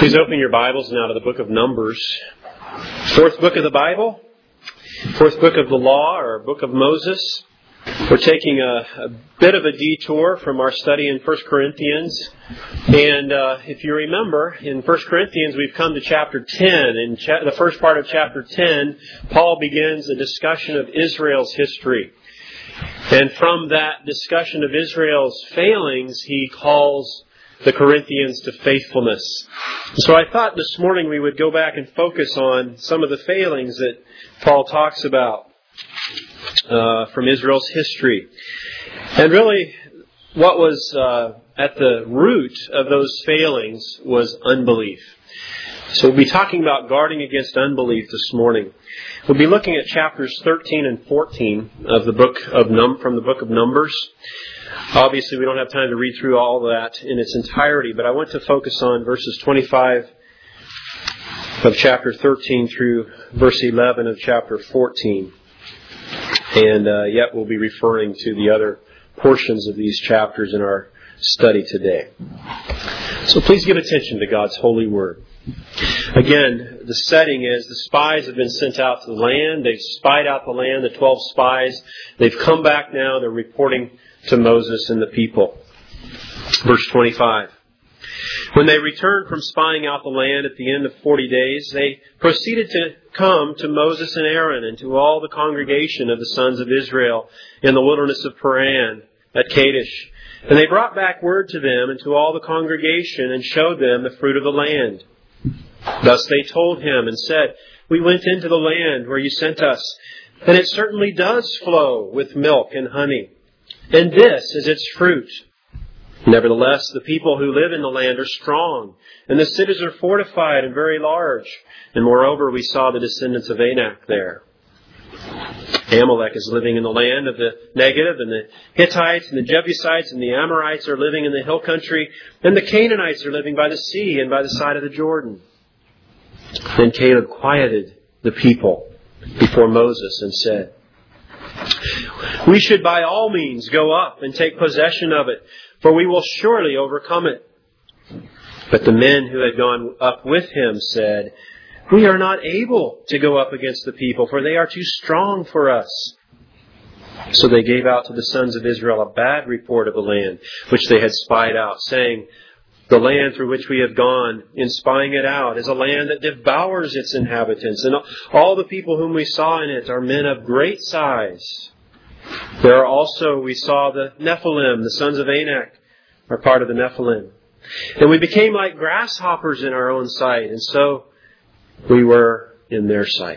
Please open your Bibles now to the book of Numbers. Fourth book of the Bible. Fourth book of the law, or book of Moses. We're taking a bit of a detour from our study in 1 Corinthians. And if you remember, in 1 Corinthians we've come to chapter 10. In the first part of chapter 10, Paul begins a discussion of Israel's history. And from that discussion of Israel's failings, he calls the Corinthians to faithfulness. So I thought this morning we would go back and focus on some of the failings that Paul talks about from Israel's history. And really, what was at the root of those failings was unbelief. So we'll be talking about guarding against unbelief this morning. We'll be looking at chapters 13 and 14 of the book of from the book of Numbers. Obviously, we don't have time to read through all that in its entirety, but I want to focus on verses 25 of chapter 13 through verse 11 of chapter 14. And yet we'll be referring to the other portions of these chapters in our study today. So please give attention to God's holy word. Again, the setting is the spies have been sent out to the land. They've spied out the land, the 12 spies. They've come back now. They're reporting to Moses and the people. Verse 25. When they returned from spying out the land at the end of 40 days, they proceeded to come to Moses and Aaron and to all the congregation of the sons of Israel in the wilderness of Paran at Kadesh. And they brought back word to them and to all the congregation and showed them the fruit of the land. Thus they told him and said, "We went into the land where you sent us, and it certainly does flow with milk and honey. And this is its fruit. Nevertheless, the people who live in the land are strong, and the cities are fortified and very large. And moreover, we saw the descendants of Anak there. Amalek is living in the land of the Negev, and the Hittites and the Jebusites and the Amorites are living in the hill country, and the Canaanites are living by the sea and by the side of the Jordan." Then Caleb quieted the people before Moses and said, "We should by all means go up and take possession of it, for we will surely overcome it." But the men who had gone up with him said, "We are not able to go up against the people, for they are too strong for us." So they gave out to the sons of Israel a bad report of the land which they had spied out, saying, "The land through which we have gone in spying it out is a land that devours its inhabitants, and all the people whom we saw in it are men of great size. There are also, we saw the Nephilim, the sons of Anak are part of the Nephilim. And we became like grasshoppers in our own sight, and so we were in their sight."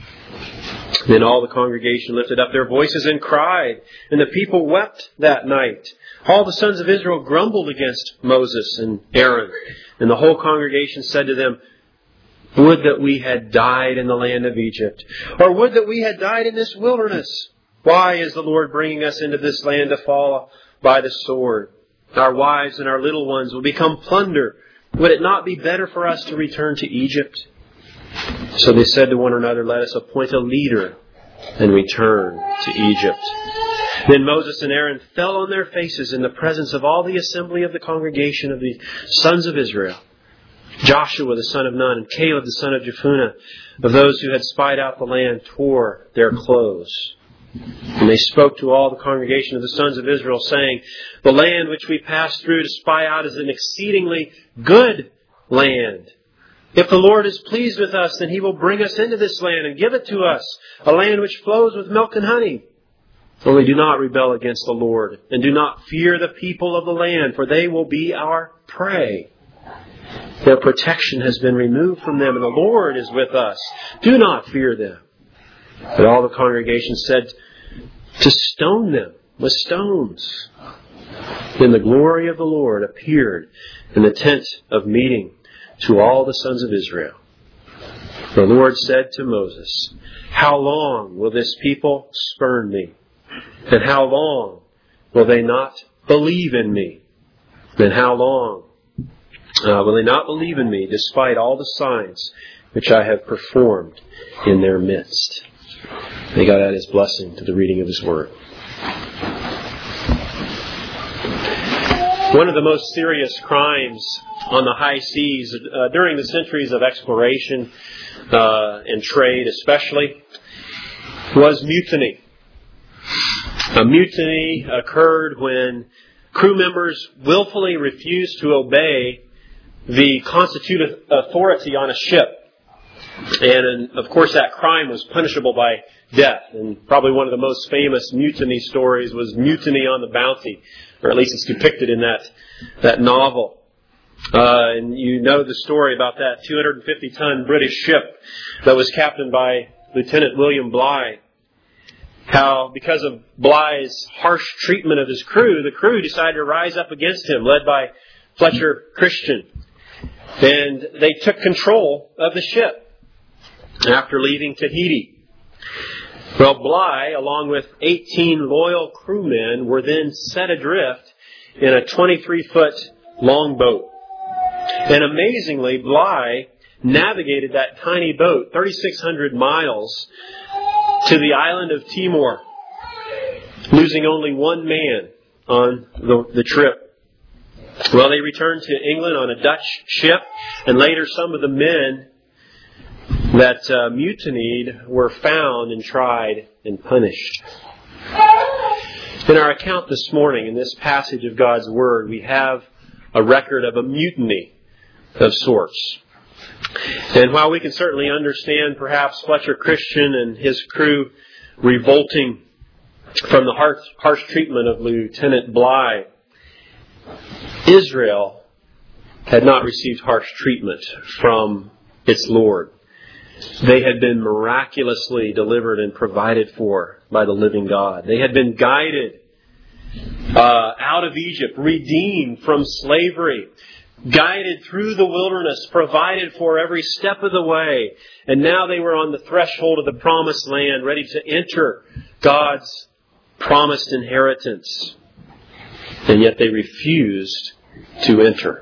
Then all the congregation lifted up their voices and cried, and the people wept that night. All the sons of Israel grumbled against Moses and Aaron, and the whole congregation said to them, "Would that we had died in the land of Egypt, or would that we had died in this wilderness. Why is the Lord bringing us into this land to fall by the sword? Our wives and our little ones will become plunder. Would it not be better for us to return to Egypt?" So they said to one another, "Let us appoint a leader and return to Egypt." Then Moses and Aaron fell on their faces in the presence of all the assembly of the congregation of the sons of Israel. Joshua the son of Nun and Caleb the son of Jephunneh, of those who had spied out the land, tore their clothes. And they spoke to all the congregation of the sons of Israel, saying, "The land which we passed through to spy out is an exceedingly good land. If the Lord is pleased with us, then He will bring us into this land and give it to us, a land which flows with milk and honey. Only do not rebel against the Lord, and do not fear the people of the land, for they will be our prey. Their protection has been removed from them, and the Lord is with us. Do not fear them." But all the congregation said to stone them with stones. Then the glory of the Lord appeared in the tent of meeting to all the sons of Israel. The Lord said to Moses, "How long will this people spurn me? And how long will they not believe in me? Then how long will they not believe in me, despite all the signs which I have performed in their midst?" May God add His blessing to the reading of His Word. One of the most serious crimes on the high seas during the centuries of exploration and trade especially was mutiny. A mutiny occurred when crew members willfully refused to obey the constituted authority on a ship. And of course that crime was punishable by death. And probably one of the most famous mutiny stories was Mutiny on the Bounty, or at least it's depicted in that novel. And you know the story about that 250-ton British ship that was captained by Lieutenant William Bligh. How, because of Bligh's harsh treatment of his crew, the crew decided to rise up against him, led by Fletcher Christian. And they took control of the ship after leaving Tahiti. Well, Bligh, along with 18 loyal crewmen, were then set adrift in a 23-foot longboat. And amazingly, Bligh navigated that tiny boat 3,600 miles to the island of Timor, losing only one man on the trip. Well, they returned to England on a Dutch ship, and later some of the men that mutinied were found and tried and punished. In our account this morning, in this passage of God's Word, we have a record of a mutiny of sorts. And while we can certainly understand perhaps Fletcher Christian and his crew revolting from the harsh treatment of Lieutenant Bligh, Israel had not received harsh treatment from its Lord. They had been miraculously delivered and provided for by the living God. They had been guided out of Egypt, redeemed from slavery, guided through the wilderness, provided for every step of the way. And now they were on the threshold of the promised land, ready to enter God's promised inheritance. And yet they refused to enter.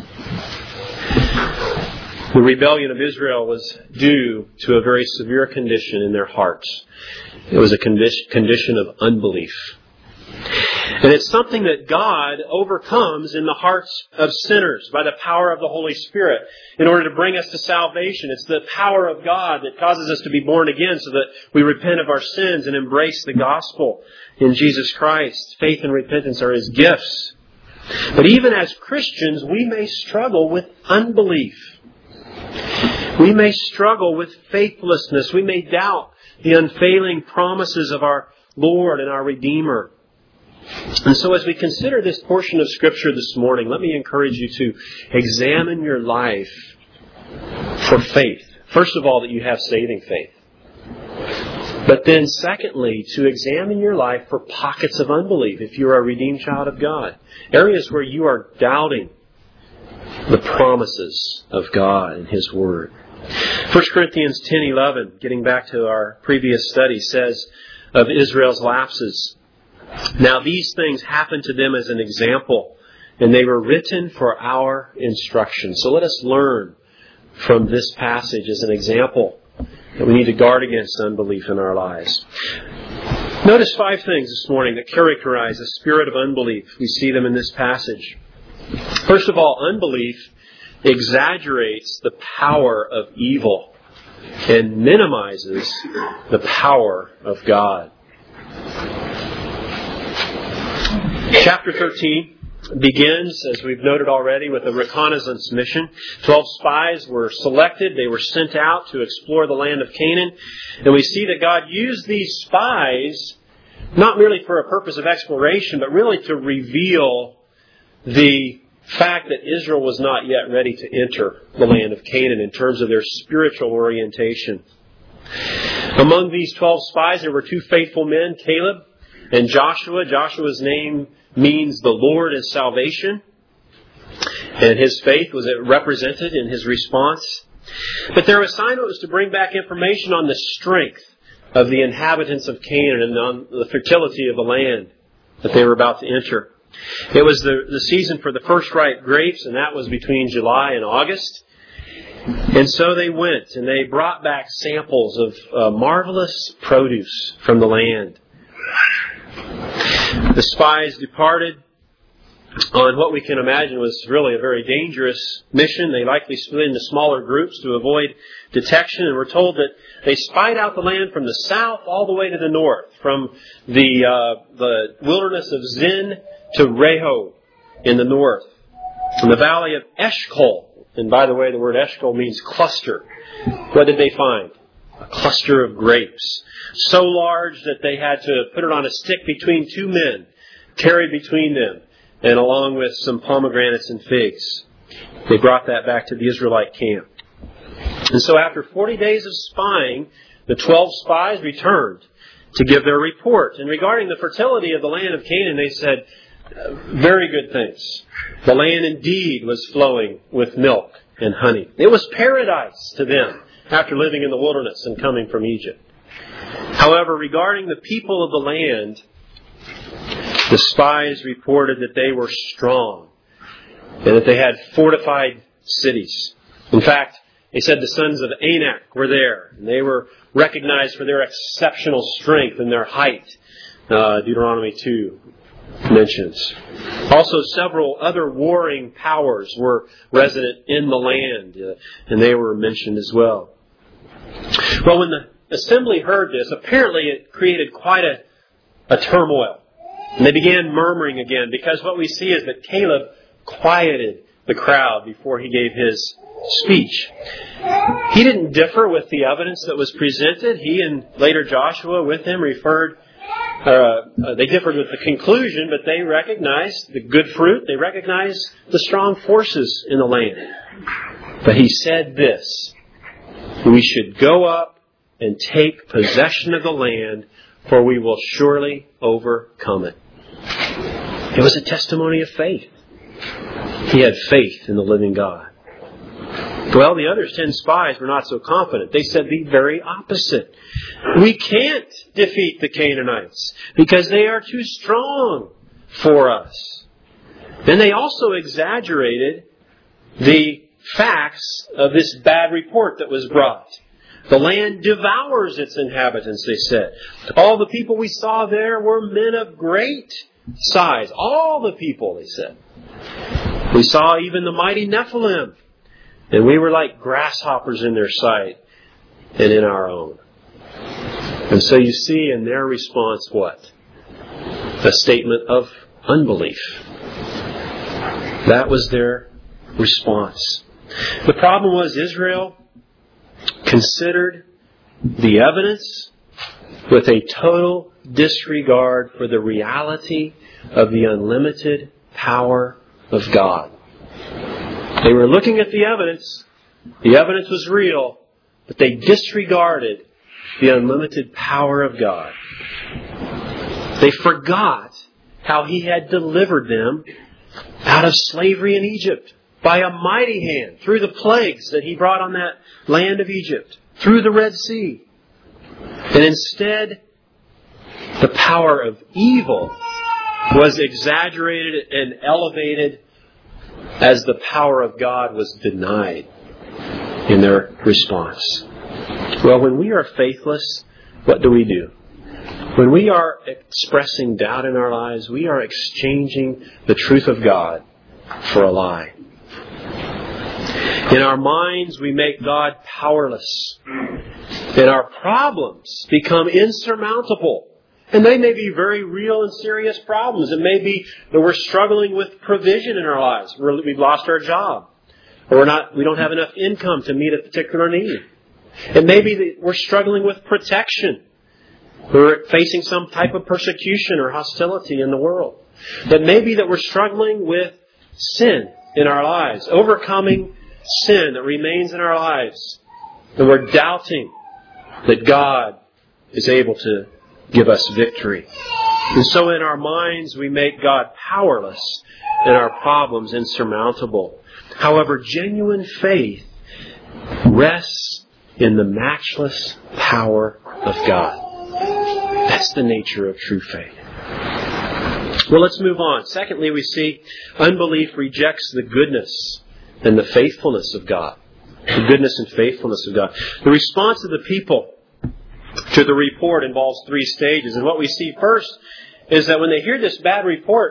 The rebellion of Israel was due to a very severe condition in their hearts. It was a condition of unbelief. And it's something that God overcomes in the hearts of sinners by the power of the Holy Spirit in order to bring us to salvation. It's the power of God that causes us to be born again so that we repent of our sins and embrace the gospel in Jesus Christ. Faith and repentance are His gifts. But even as Christians, we may struggle with unbelief. We may struggle with faithlessness. We may doubt the unfailing promises of our Lord and our Redeemer. And so as we consider this portion of Scripture this morning, let me encourage you to examine your life for faith. First of all, that you have saving faith. But then secondly, to examine your life for pockets of unbelief if you are a redeemed child of God. Areas where you are doubting the promises of God and His Word. 1 Corinthians 10:11, getting back to our previous study, says of Israel's lapses, "Now these things happened to them as an example, and they were written for our instruction." So let us learn from this passage as an example that we need to guard against unbelief in our lives. Notice 5 things this morning that characterize the spirit of unbelief. We see them in this passage. First of all, unbelief exaggerates the power of evil and minimizes the power of God. Chapter 13 begins, as we've noted already, with a reconnaissance mission. 12 spies were selected. They were sent out to explore the land of Canaan. And we see that God used these spies not merely for a purpose of exploration, but really to reveal the fact that Israel was not yet ready to enter the land of Canaan in terms of their spiritual orientation. Among these 12 spies, there were 2 faithful men, Caleb and Joshua. Joshua's name means the Lord is salvation. And his faith was represented in his response. But their assignment was to bring back information on the strength of the inhabitants of Canaan and on the fertility of the land that they were about to enter. It was the season for the first ripe grapes, and that was between July and August. And so they went, and they brought back samples of marvelous produce from the land. The spies departed on what we can imagine was really a very dangerous mission. They likely split into smaller groups to avoid detection, and we're told that they spied out the land from the south all the way to the north, from the wilderness of Zin to Rehob in the north, in the valley of Eshcol. And by the way, the word Eshcol means cluster. What did they find? A cluster of grapes, so large that they had to put it on a stick between two men, carried between them, and along with some pomegranates and figs. They brought that back to the Israelite camp. And so after 40 days of spying, the 12 spies returned to give their report. And regarding the fertility of the land of Canaan, they said very good things. The land indeed was flowing with milk and honey. It was paradise to them after living in the wilderness and coming from Egypt. However, regarding the people of the land, the spies reported that they were strong and that they had fortified cities. In fact, they said the sons of Anak were there, and they were recognized for their exceptional strength and their height. Deuteronomy 2 mentions. Also, several other warring powers were resident in the land, and they were mentioned as well. Well, when the assembly heard this, apparently it created quite a turmoil. And they began murmuring again, because what we see is that Caleb quieted the crowd before he gave his speech. He didn't differ with the evidence that was presented. He and later Joshua with him they differed with the conclusion, but they recognized the good fruit. They recognized the strong forces in the land. But he said this: we should go up and take possession of the land, for we will surely overcome it. It was a testimony of faith. He had faith in the living God. Well, the other 10 spies were not so confident. They said the very opposite. We can't defeat the Canaanites because they are too strong for us. Then they also exaggerated the facts of this bad report that was brought. The land devours its inhabitants, they said. All the people we saw there were men of great size. All the people, they said. We saw even the mighty Nephilim. And we were like grasshoppers in their sight and in our own. And so you see in their response what? A statement of unbelief. That was their response. The problem was Israel considered the evidence with a total disregard for the reality of the unlimited power of God. They were looking at the evidence. The evidence was real, but they disregarded the unlimited power of God. They forgot how He had delivered them out of slavery in Egypt by a mighty hand, through the plagues that He brought on that land of Egypt, through the Red Sea. And instead, the power of evil was exaggerated and elevated as the power of God was denied in their response. Well, when we are faithless, what do? When we are expressing doubt in our lives, we are exchanging the truth of God for a lie. In our minds, we make God powerless. And our problems become insurmountable. And they may be very real and serious problems. It may be that we're struggling with provision in our lives. We've lost our job. Or we don't have enough income to meet a particular need. It may be that we're struggling with protection. We're facing some type of persecution or hostility in the world. It may be that we're struggling with sin in our lives. Overcoming sin that remains in our lives. And we're doubting that God is able to give us victory. And so in our minds we make God powerless and our problems insurmountable. However, genuine faith rests in the matchless power of God. That's the nature of true faith. Well, let's move on. Secondly, we see unbelief rejects the goodness and the faithfulness of God. The goodness and faithfulness of God. The response of the people to the report involves 3 stages. And what we see first is that when they hear this bad report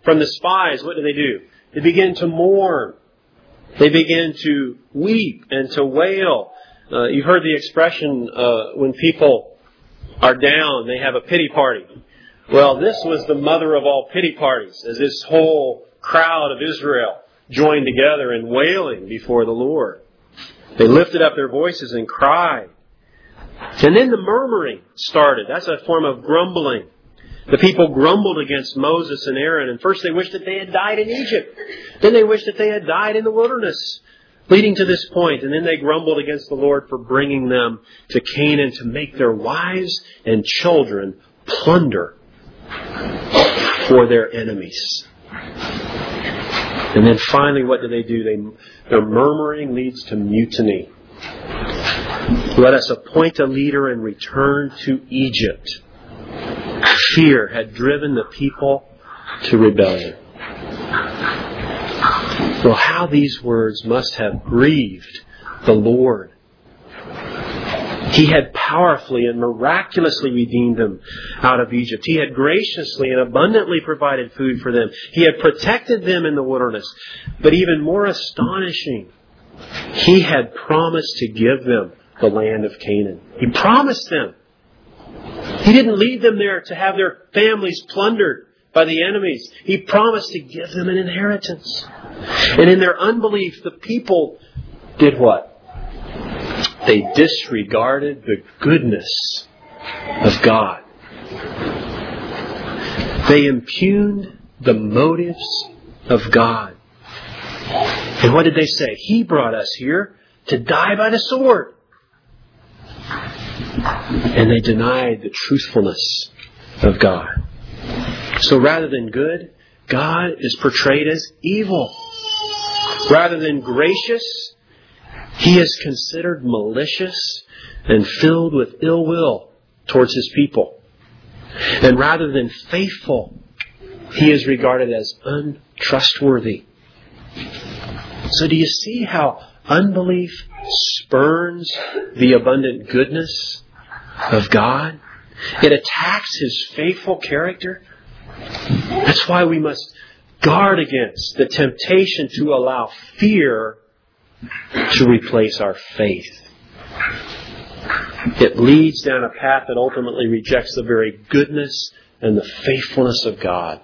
from the spies, what do? They begin to mourn. They begin to weep and to wail. You've heard the expression, when people are down, they have a pity party. Well, this was the mother of all pity parties, as this whole crowd of Israel joined together in wailing before the Lord. They lifted up their voices and cried. And then the murmuring started. That's a form of grumbling. The people grumbled against Moses and Aaron. And first they wished that they had died in Egypt. Then they wished that they had died in the wilderness, leading to this point. And then they grumbled against the Lord for bringing them to Canaan to make their wives and children plunder for their enemies. And then finally, what do? Their murmuring leads to mutiny. Let us appoint a leader and return to Egypt. Fear had driven the people to rebellion. Well, how these words must have grieved the Lord. He had powerfully and miraculously redeemed them out of Egypt. He had graciously and abundantly provided food for them. He had protected them in the wilderness. But even more astonishing, He had promised to give them the land of Canaan. He promised them. He didn't lead them there to have their families plundered by the enemies. He promised to give them an inheritance. And in their unbelief, the people did what? They disregarded the goodness of God. They impugned the motives of God. And what did they say? He brought us here to die by the sword. And they denied the truthfulness of God. So rather than good, God is portrayed as evil. Rather than gracious, He is considered malicious and filled with ill will towards His people. And rather than faithful, He is regarded as untrustworthy. So do you see how unbelief spurns the abundant goodness of God? It attacks His faithful character. That's why we must guard against the temptation to allow fear to replace our faith. It leads down a path that ultimately rejects the very goodness and the faithfulness of God.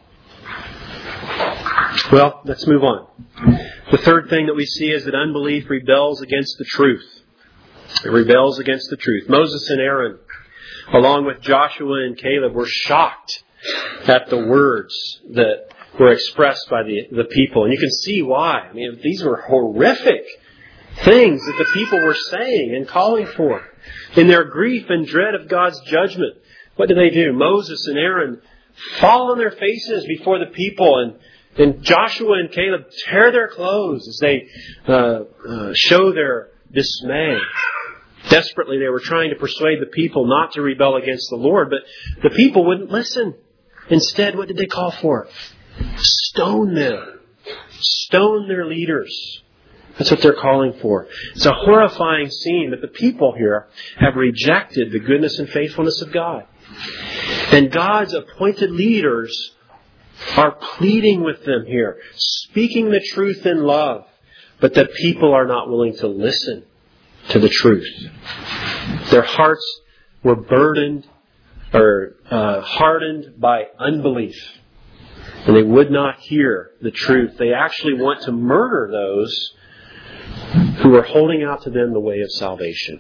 Well, let's move on. The third thing that we see is that unbelief rebels against the truth. It rebels against the truth. Moses and Aaron, along with Joshua and Caleb, were shocked at the words that were expressed by the people. And you can see why. I mean, these were horrific things that the people were saying and calling for. In their grief and dread of God's judgment, what do? Moses and Aaron fall on their faces before the people, and Joshua and Caleb tear their clothes as they show their dismay. Desperately, they were trying to persuade the people not to rebel against the Lord, but the people wouldn't listen. Instead, what did they call for? Stone them. Stone their leaders. That's what they're calling for. It's a horrifying scene, but the people here have rejected the goodness and faithfulness of God. And God's appointed leaders are pleading with them here, speaking the truth in love, but the people are not willing to listen to the truth. Their hearts were burdened or hardened by unbelief, and they would not hear the truth. They actually want to murder those who are holding out to them the way of salvation.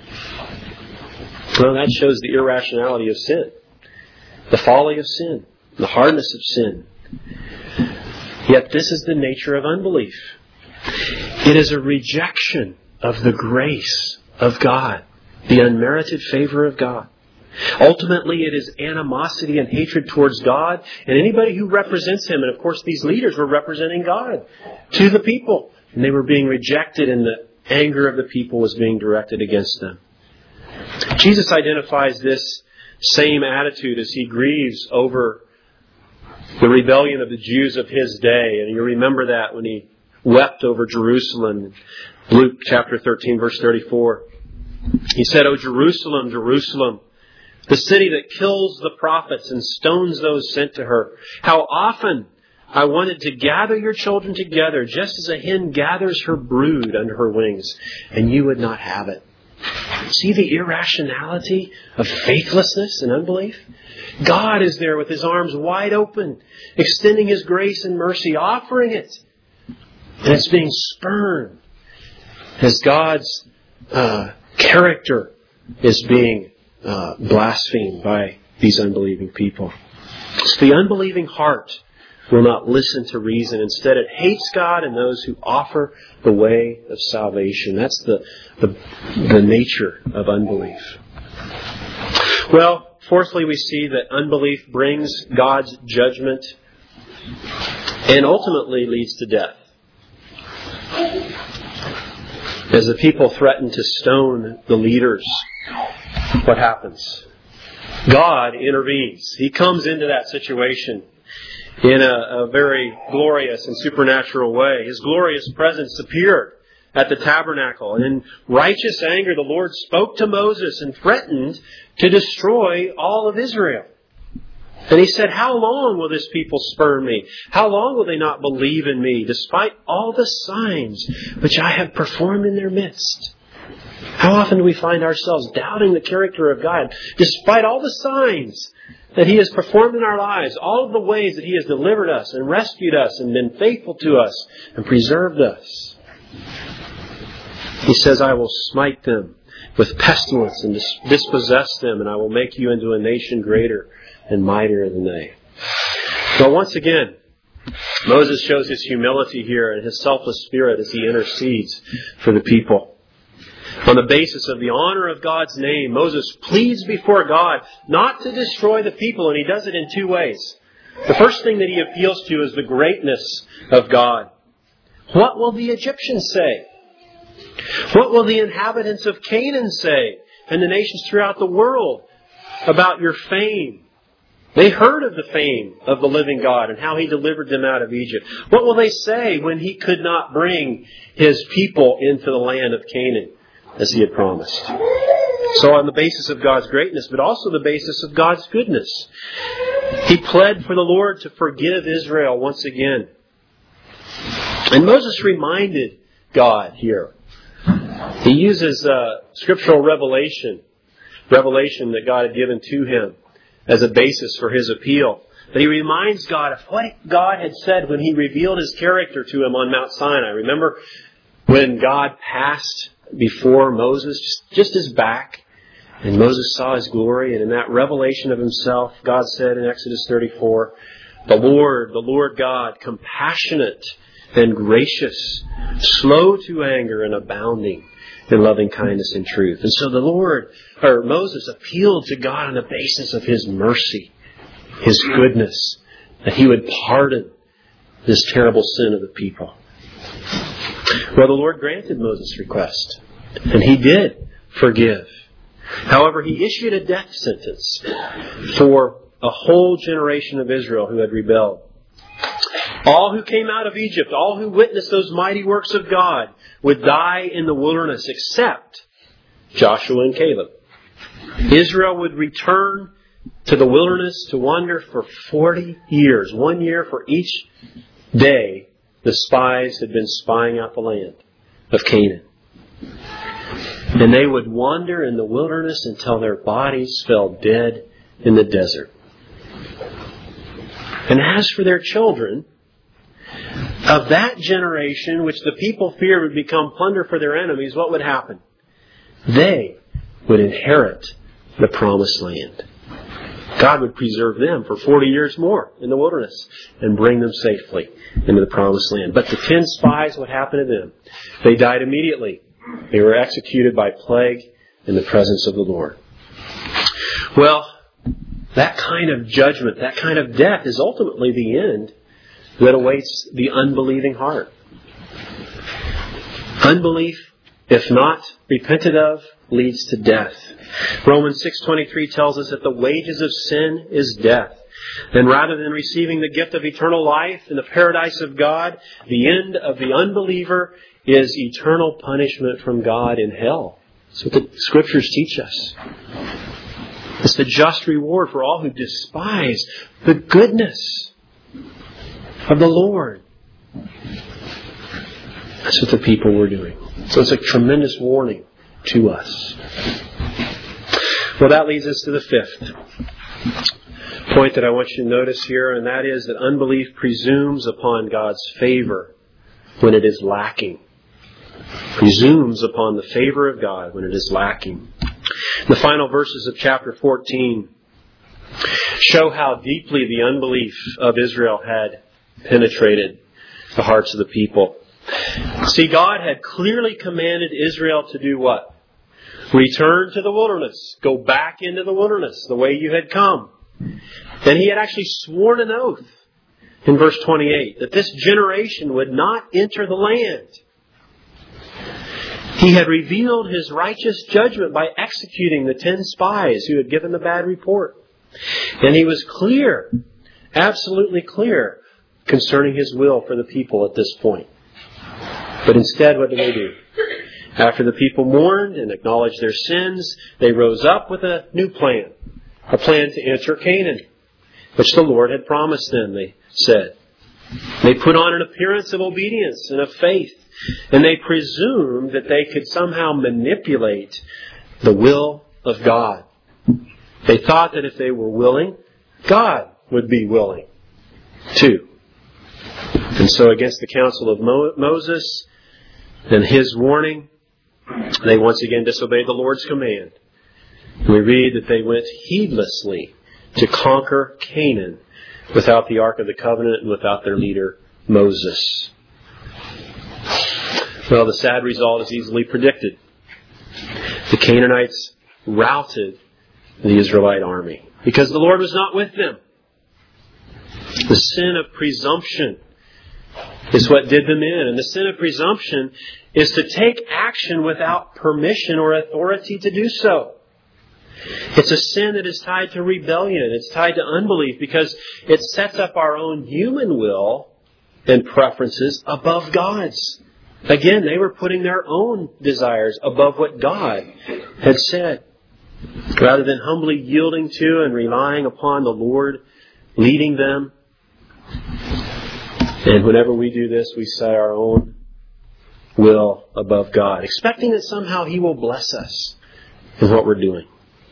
Well, that shows the irrationality of sin, the folly of sin, the hardness of sin. Yet this is the nature of unbelief. It is a rejection of the grace of God, the unmerited favor of God. Ultimately, it is animosity and hatred towards God and anybody who represents Him. And of course, these leaders were representing God to the people. And they were being rejected, and the anger of the people was being directed against them. Jesus identifies this same attitude as He grieves over the rebellion of the Jews of His day. And you remember that when He wept over Jerusalem. Luke chapter 13, verse 34. He said, "O Jerusalem, Jerusalem, the city that kills the prophets and stones those sent to her. How often I wanted to gather your children together just as a hen gathers her brood under her wings, and you would not have it. See the irrationality of faithlessness and unbelief? God is there with His arms wide open, extending His grace and mercy, offering it. And it's being spurned as God's character is being blasphemed by these unbelieving people. So the unbelieving heart will not listen to reason. Instead, it hates God and those who offer the way of salvation. That's the nature of unbelief. Well, fourthly, we see that unbelief brings God's judgment and ultimately leads to death. As the people threaten to stone the leaders, what happens? God intervenes. He comes into that situation in a very glorious and supernatural way. His glorious presence appeared at the tabernacle. And in righteous anger, the Lord spoke to Moses and threatened to destroy all of Israel. And He said, how long will this people spurn me? How long will they not believe in me, despite all the signs which I have performed in their midst? How often do we find ourselves doubting the character of God, despite all the signs that He has performed in our lives, all of the ways that He has delivered us and rescued us and been faithful to us and preserved us? He says, I will smite them with pestilence and dispossess them, and I will make you into a nation greater and mightier than they. But once again, Moses shows his humility here and his selfless spirit as he intercedes for the people. On the basis of the honor of God's name, Moses pleads before God not to destroy the people, and he does it in two ways. The first thing that he appeals to is the greatness of God. What will the Egyptians say? What will the inhabitants of Canaan say and the nations throughout the world about your fame? They heard of the fame of the living God and how He delivered them out of Egypt. What will they say when He could not bring His people into the land of Canaan as He had promised? So on the basis of God's greatness, but also the basis of God's goodness, he pled for the Lord to forgive Israel once again. And Moses reminded God here. He uses scriptural revelation that God had given to him as a basis for his appeal. But he reminds God of what God had said when He revealed His character to him on Mount Sinai. Remember when God passed before Moses, just his back, and Moses saw His glory, and in that revelation of Himself, God said in Exodus 34, the Lord God, compassionate and gracious, slow to anger and abounding in loving kindness and truth. And so Moses appealed to God on the basis of His mercy, His goodness, that He would pardon this terrible sin of the people. Well, the Lord granted Moses' request, and He did forgive. However, He issued a death sentence for a whole generation of Israel who had rebelled. All who came out of Egypt, all who witnessed those mighty works of God, would die in the wilderness except Joshua and Caleb. Israel would return to the wilderness to wander for 40 years, 1 year for each day the spies had been spying out the land of Canaan. And they would wander in the wilderness until their bodies fell dead in the desert. And as for their children, of that generation, which the people feared would become plunder for their enemies, what would happen? They would inherit the promised land. God would preserve them for 40 years more in the wilderness and bring them safely into the promised land. But the 10 spies, what happened to them? They died immediately. They were executed by plague in the presence of the Lord. Well, that kind of judgment, that kind of death is ultimately the end that awaits the unbelieving heart. Unbelief, if not repented of, leads to death. Romans 6:23 tells us that the wages of sin is death. And rather than receiving the gift of eternal life in the paradise of God, the end of the unbeliever is eternal punishment from God in hell. That's what the Scriptures teach us. It's the just reward for all who despise the goodness of the Lord. That's what the people were doing. So it's a tremendous warning to us. Well, that leads us to the fifth point that I want you to notice here, and that is that unbelief presumes upon God's favor when it is lacking. Presumes upon the favor of God when it is lacking. The final verses of chapter 14 show how deeply the unbelief of Israel had penetrated the hearts of the people. See, God had clearly commanded Israel to do what? Return to the wilderness. Go back into the wilderness the way you had come. Then He had actually sworn an oath in verse 28 that this generation would not enter the land. He had revealed His righteous judgment by executing the 10 spies who had given the bad report. And He was clear, absolutely clear, concerning His will for the people at this point. But instead, what did they do? After the people mourned and acknowledged their sins, they rose up with a new plan. A plan to enter Canaan, which the Lord had promised them, they said. They put on an appearance of obedience and of faith, and they presumed that they could somehow manipulate the will of God. They thought that if they were willing, God would be willing too. And so against the counsel of Moses and his warning, they once again disobeyed the Lord's command. We read that they went heedlessly to conquer Canaan without the Ark of the Covenant and without their leader, Moses. Well, the sad result is easily predicted. The Canaanites routed the Israelite army because the Lord was not with them. The sin of presumption is what did them in. And the sin of presumption is to take action without permission or authority to do so. It's a sin that is tied to rebellion. It's tied to unbelief because it sets up our own human will and preferences above God's. Again, they were putting their own desires above what God had said, rather than humbly yielding to and relying upon the Lord leading them. And whenever we do this, we set our own will above God, expecting that somehow He will bless us in what we're doing.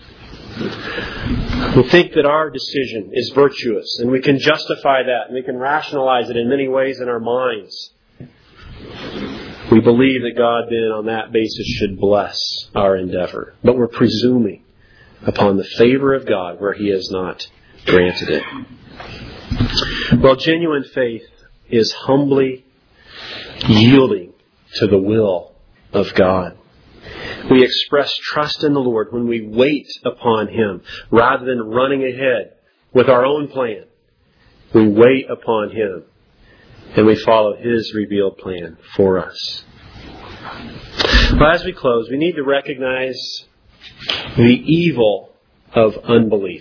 We think that our decision is virtuous, and we can justify that, and we can rationalize it in many ways in our minds. We believe that God then, on that basis, should bless our endeavor. But we're presuming upon the favor of God where He has not granted it. Well, genuine faith is humbly yielding to the will of God. We express trust in the Lord when we wait upon Him rather than running ahead with our own plan. We wait upon Him and we follow His revealed plan for us. But as we close, we need to recognize the evil of unbelief.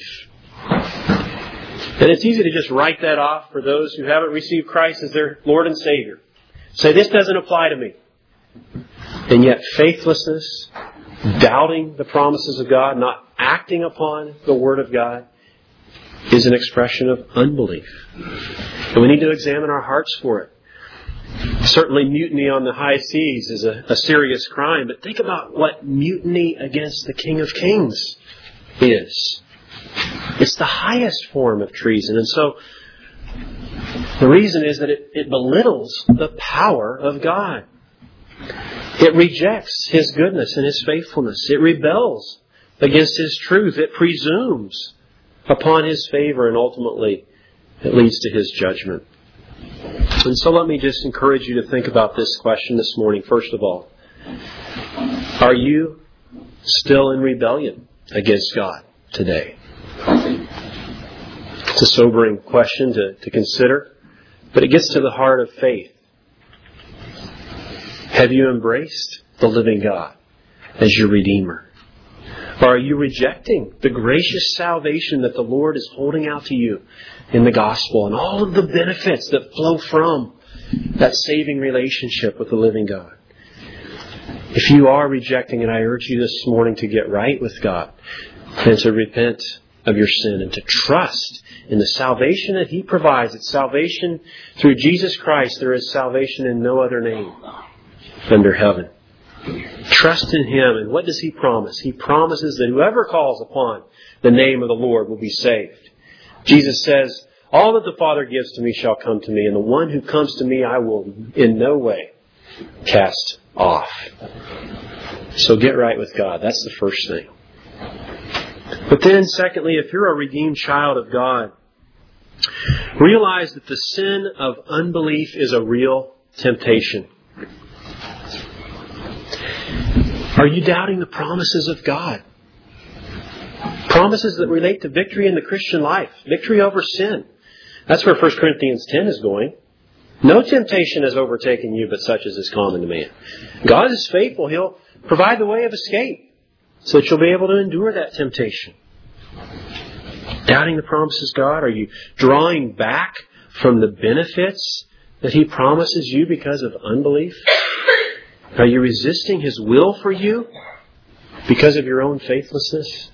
And it's easy to just write that off for those who haven't received Christ as their Lord and Savior. Say, this doesn't apply to me. And yet faithlessness, doubting the promises of God, not acting upon the Word of God, is an expression of unbelief. And we need to examine our hearts for it. Certainly mutiny on the high seas is a serious crime, but think about what mutiny against the King of Kings is. It's the highest form of treason. And so the reason is that it belittles the power of God. It rejects His goodness and His faithfulness. It rebels against His truth. It presumes upon His favor, and ultimately it leads to His judgment. And so let me just encourage you to think about this question this morning. First of all, are you still in rebellion against God today? It's a sobering question to consider, but it gets to the heart of faith. Have you embraced the living God as your Redeemer? Or are you rejecting the gracious salvation that the Lord is holding out to you in the gospel and all of the benefits that flow from that saving relationship with the living God? If you are rejecting it, I urge you this morning to get right with God and to repent of your sin and to trust in the salvation that He provides. It's salvation through Jesus Christ. There is salvation in no other name under heaven. Trust in Him. And what does He promise? He promises that whoever calls upon the name of the Lord will be saved. Jesus says, all that the Father gives to me shall come to me, and the one who comes to me I will in no way cast off. So get right with God. That's the first thing. But then, secondly, if you're a redeemed child of God, realize that the sin of unbelief is a real temptation. Are you doubting the promises of God? Promises that relate to victory in the Christian life, victory over sin. That's where 1 Corinthians 10 is going. No temptation has overtaken you but such as is common to man. God is faithful. He'll provide the way of escape so that you'll be able to endure that temptation. Doubting the promises of God? Are you drawing back from the benefits that He promises you because of unbelief? Are you resisting His will for you because of your own faithlessness?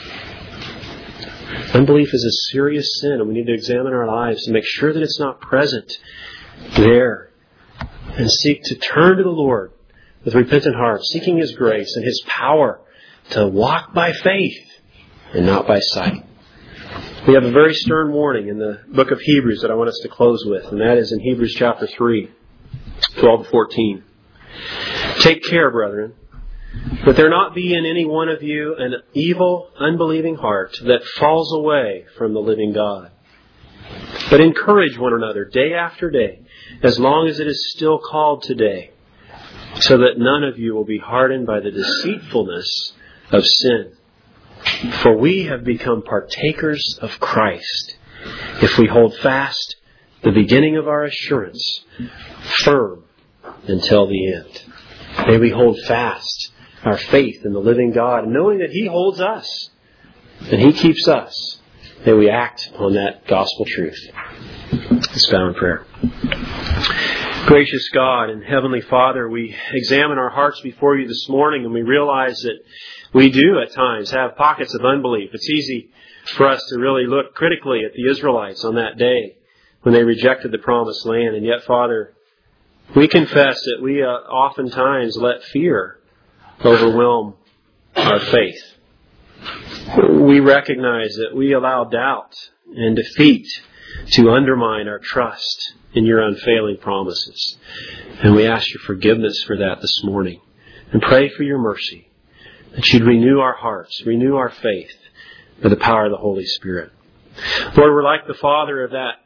Unbelief is a serious sin, and we need to examine our lives to make sure that it's not present there, and seek to turn to the Lord with repentant hearts, seeking His grace and His power to walk by faith and not by sight. We have a very stern warning in the book of Hebrews that I want us to close with, and that is in Hebrews chapter 3, 12 to 14. Take care, brethren, that there not be in any one of you an evil, unbelieving heart that falls away from the living God. But encourage one another day after day, as long as it is still called today, so that none of you will be hardened by the deceitfulness of sin. For we have become partakers of Christ, if we hold fast the beginning of our assurance firm until the end. May we hold fast our faith in the living God, knowing that He holds us and He keeps us. May we act on that gospel truth. Let's bow in prayer. Gracious God and Heavenly Father, we examine our hearts before You this morning, and we realize that we do at times have pockets of unbelief. It's easy for us to really look critically at the Israelites on that day when they rejected the promised land. And yet, Father, we confess that we oftentimes let fear overwhelm our faith. We recognize that we allow doubt and defeat to undermine our trust in Your unfailing promises. And we ask Your forgiveness for that this morning. And pray for Your mercy, that You'd renew our hearts, renew our faith by the power of the Holy Spirit. Lord, we're like the father of that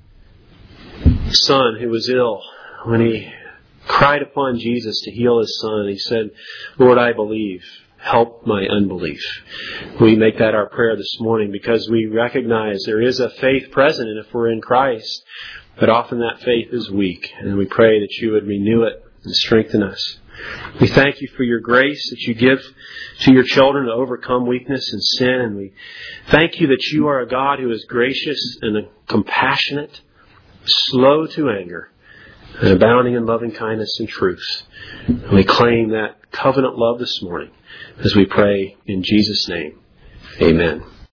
son who was ill when he cried upon Jesus to heal his son. He said, Lord, I believe. Help my unbelief. We make that our prayer this morning because we recognize there is a faith present, and if we're in Christ, but often that faith is weak. And we pray that You would renew it and strengthen us. We thank You for Your grace that You give to Your children to overcome weakness and sin. And we thank You that You are a God who is gracious and compassionate, slow to anger, and abounding in loving kindness and truth. And we claim that covenant love this morning as we pray in Jesus' name. Amen.